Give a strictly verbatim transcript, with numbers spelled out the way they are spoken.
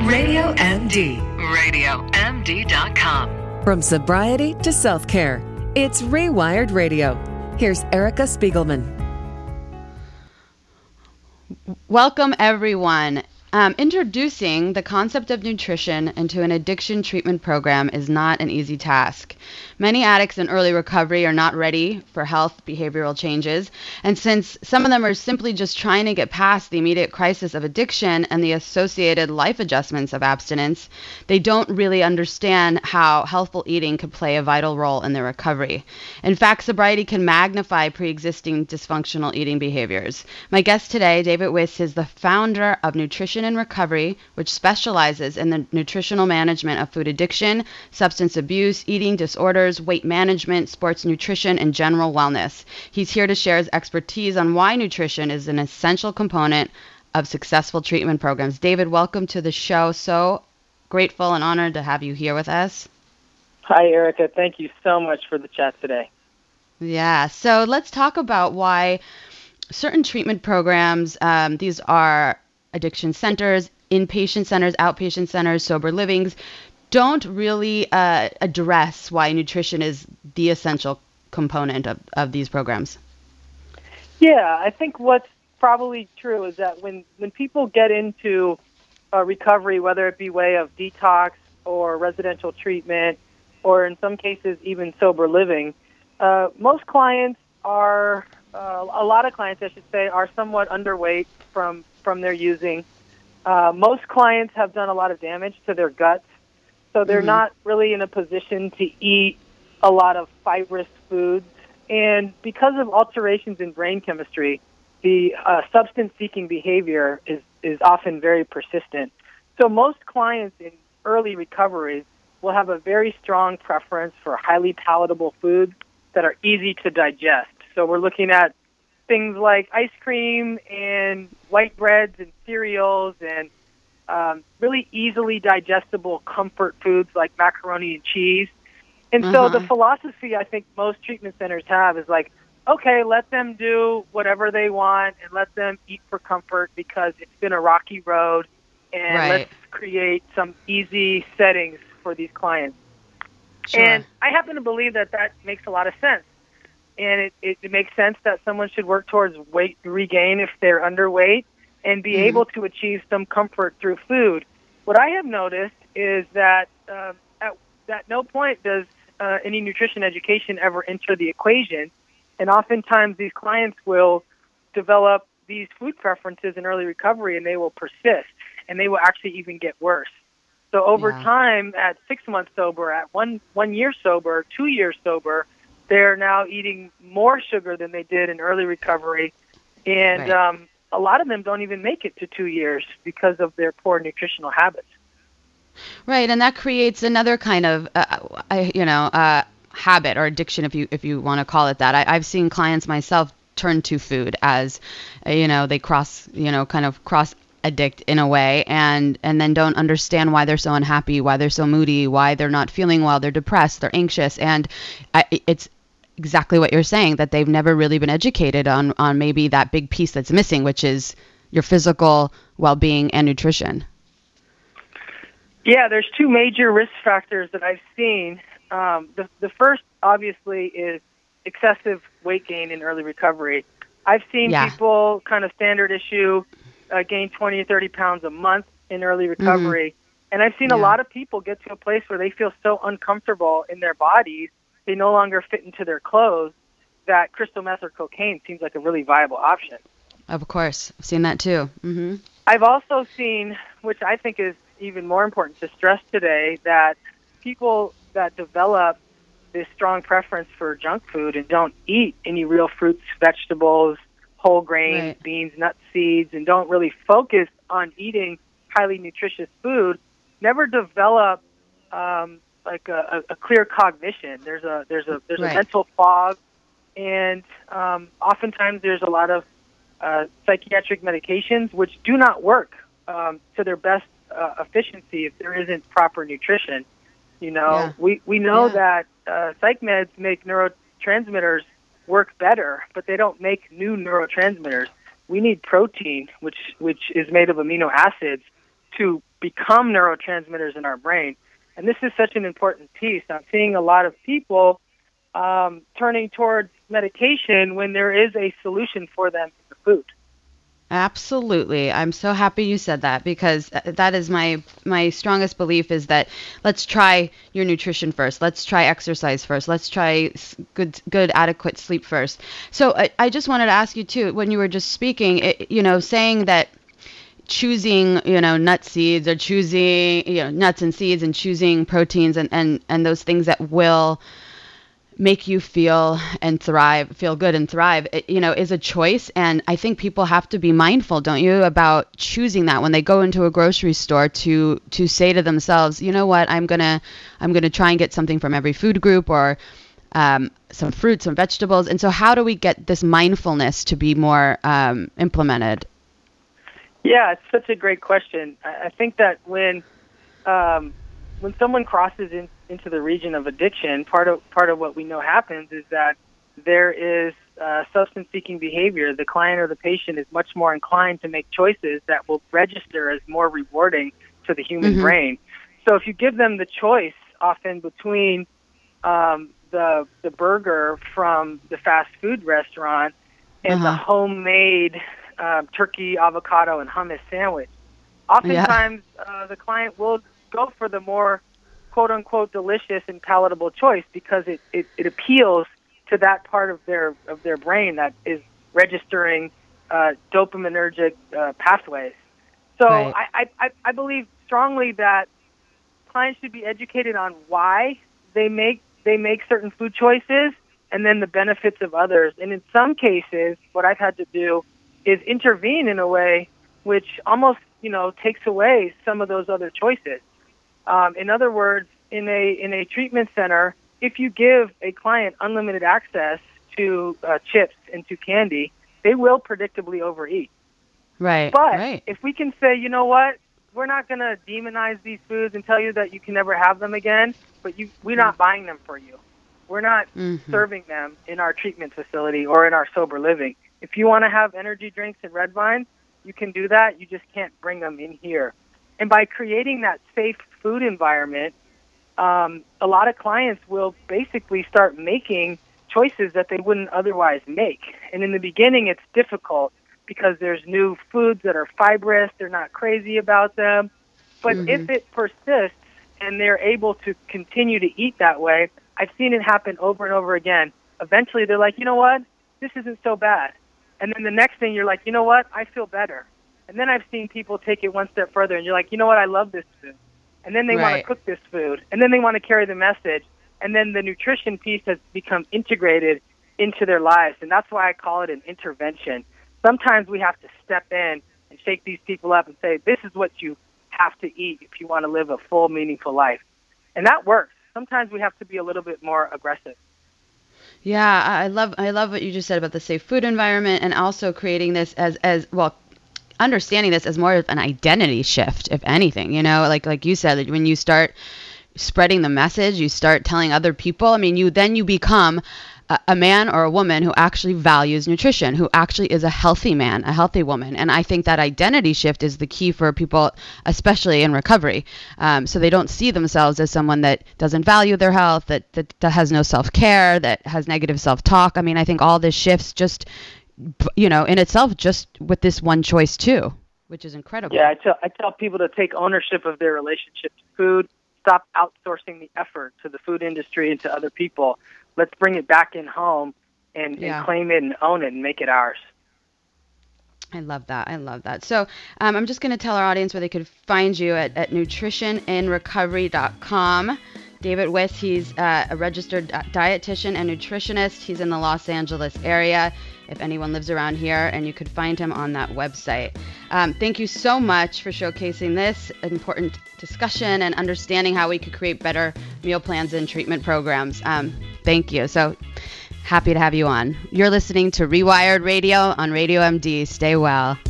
Radio M D. radio M D dot com. From sobriety to self-care, it's Rewired Radio. Here's Erica Spiegelman. Welcome, everyone. Um, introducing the concept of nutrition into an addiction treatment program is not an easy task. Many addicts in early recovery are not ready for health behavioral changes, and since some of them are simply just trying to get past the immediate crisis of addiction and the associated life adjustments of abstinence, they don't really understand how healthful eating could play a vital role in their recovery. In fact, sobriety can magnify pre-existing dysfunctional eating behaviors. My guest today, David Wiss, is the founder of Nutrition and Recovery, which specializes in the nutritional management of food addiction, substance abuse, eating disorders, weight management, sports nutrition, and general wellness. He's here to share his expertise on why nutrition is an essential component of successful treatment programs. David, welcome to the show. So grateful and honored to have you here with us. Hi, Erica. Thank you so much for the chat today. Yeah. So let's talk about why certain treatment programs, um, these are addiction centers, inpatient centers, outpatient centers, sober livings, don't really uh, address why nutrition is the essential component of, of these programs. Yeah, I think what's probably true is that when, when people get into uh, recovery, whether it be way of detox or residential treatment, or in some cases even sober living, uh, most clients are, uh, a lot of clients, I should say, are somewhat underweight from, from their using. Uh, most clients have done a lot of damage to their guts. So they're mm-hmm. not really in a position to eat a lot of fibrous foods. And because of alterations in brain chemistry, the uh, substance-seeking behavior is, is often very persistent. So most clients in early recovery will have a very strong preference for highly palatable foods that are easy to digest. So we're looking at things like ice cream and white breads and cereals and Um, really easily digestible comfort foods like macaroni and cheese. And uh-huh. so the philosophy I think most treatment centers have is like, okay, let them do whatever they want and let them eat for comfort because it's been a rocky road, and right. let's create some easy settings for these clients. Sure. And I happen to believe that that makes a lot of sense. And it, it, it makes sense that someone should work towards weight regain if they're underweight, and be mm-hmm. able to achieve some comfort through food. What I have noticed is that uh, at, at no point does uh, any nutrition education ever enter the equation, and oftentimes these clients will develop these food preferences in early recovery, and they will persist, and they will actually even get worse. So over yeah. time, at six months sober, at one, one year sober, two years sober, they're now eating more sugar than they did in early recovery, and right. um, a lot of them don't even make it to two years because of their poor nutritional habits. Right, and that creates another kind of, uh, you know, uh, habit or addiction, if you if you want to call it that. I, I've seen clients myself turn to food as, uh, you know, they cross, you know, kind of cross addict in a way, and and then don't understand why they're so unhappy, why they're so moody, why they're not feeling well, they're depressed, they're anxious, and I, it's exactly what you're saying, that they've never really been educated on, on maybe that big piece that's missing, which is your physical well-being and nutrition. Yeah, there's two major risk factors that I've seen. Um, the, the first, obviously, is excessive weight gain in early recovery. I've seen yeah. people, kind of standard issue, uh, gain twenty or thirty pounds a month in early recovery. Mm-hmm. And I've seen yeah. a lot of people get to a place where they feel so uncomfortable in their bodies, they no longer fit into their clothes, that crystal meth or cocaine seems like a really viable option. Of course. I've seen that too. Mm-hmm. I've also seen, which I think is even more important to stress today, that people that develop this strong preference for junk food and don't eat any real fruits, vegetables, whole grains, right. beans, nuts, seeds, and don't really focus on eating highly nutritious food, never develop um, like a, a clear cognition. There's a there's a there's right. a mental fog, and um, oftentimes there's a lot of uh, psychiatric medications which do not work um, to their best uh, efficiency if there isn't proper nutrition. You know, yeah. we we know yeah. that uh, psych meds make neurotransmitters work better, but they don't make new neurotransmitters. We need protein, which which is made of amino acids, to become neurotransmitters in our brain. And this is such an important piece. I'm seeing a lot of people um, turning towards medication when there is a solution for them in the food. Absolutely. I'm so happy you said that, because that is my my strongest belief, is that let's try your nutrition first. Let's try exercise first. Let's try good good adequate sleep first. So I, I just wanted to ask you too, when you were just speaking, it, you know, saying that choosing, you know, nut seeds, or choosing, you know, nuts and seeds, and choosing proteins and, and, and those things that will make you feel and thrive, feel good and thrive, it, you know, is a choice. And I think people have to be mindful, don't you, about choosing that when they go into a grocery store, to, to say to themselves, you know what, I'm going to, I'm going to try and get something from every food group, or um, some fruits, some vegetables. And so how do we get this mindfulness to be more um, implemented? Yeah, it's such a great question. I, I think that when, um, when someone crosses in, into the region of addiction, part of part of what we know happens is that there is uh, substance-seeking behavior. The client or the patient is much more inclined to make choices that will register as more rewarding to the human mm-hmm. brain. So if you give them the choice, often between um, the the burger from the fast food restaurant and uh-huh. the homemade uh, turkey, avocado, and hummus sandwich, oftentimes yeah. uh, the client will go for the more quote-unquote delicious and palatable choice, because it, it, it appeals to that part of their of their brain that is registering uh, dopaminergic uh, pathways. So right. I, I, I believe strongly that clients should be educated on why they make they make certain food choices, and then the benefits of others. And in some cases, what I've had to do is intervene in a way which almost, you know, takes away some of those other choices. Um, in other words, in a in a treatment center, if you give a client unlimited access to uh, chips and to candy, they will predictably overeat. Right. But right. if we can say, you know what, we're not going to demonize these foods and tell you that you can never have them again, but you, we're not buying them for you. We're not mm-hmm. serving them in our treatment facility or in our sober living. If you want to have energy drinks and red wine, you can do that. You just can't bring them in here. And by creating that safe food environment, um, a lot of clients will basically start making choices that they wouldn't otherwise make. And in the beginning, it's difficult because there's new foods that are fibrous. They're not crazy about them. But mm-hmm. if it persists and they're able to continue to eat that way, I've seen it happen over and over again. Eventually, they're like, you know what? This isn't so bad. And then the next thing, you're like, you know what? I feel better. And then I've seen people take it one step further, and you're like, you know what? I love this food. And then they right. want to cook this food. And then they want to carry the message. And then the nutrition piece has become integrated into their lives. And that's why I call it an intervention. Sometimes we have to step in and shake these people up and say, this is what you have to eat if you want to live a full, meaningful life. And that works. Sometimes we have to be a little bit more aggressive. Yeah, I love I love what you just said about the safe food environment, and also creating this as, as well, understanding this as more of an identity shift, if anything, you know, like like you said, when you start spreading the message, you start telling other people, I mean, you then you become a, a man or a woman who actually values nutrition, who actually is a healthy man, a healthy woman. And I think that identity shift is the key for people, especially in recovery. Um, so they don't see themselves as someone that doesn't value their health, that, that, that has no self-care, that has negative self-talk. I mean, I think all this shifts just, you know, in itself, just with this one choice too, which is incredible. Yeah, I tell, I tell people to take ownership of their relationship to food. Stop outsourcing the effort to the food industry and to other people. Let's bring it back in home and, yeah. and claim it and own it and make it ours. I love that. I love that. So um, I'm just going to tell our audience where they could find you at, at nutrition in recovery dot com. David Wiss, he's uh, a registered dietitian and nutritionist. He's in the Los Angeles area, if anyone lives around here, and you could find him on that website. Um, thank you so much for showcasing this important discussion and understanding how we could create better meal plans and treatment programs. Um, thank you. So happy to have you on. You're listening to Rewired Radio on Radio M D. Stay well.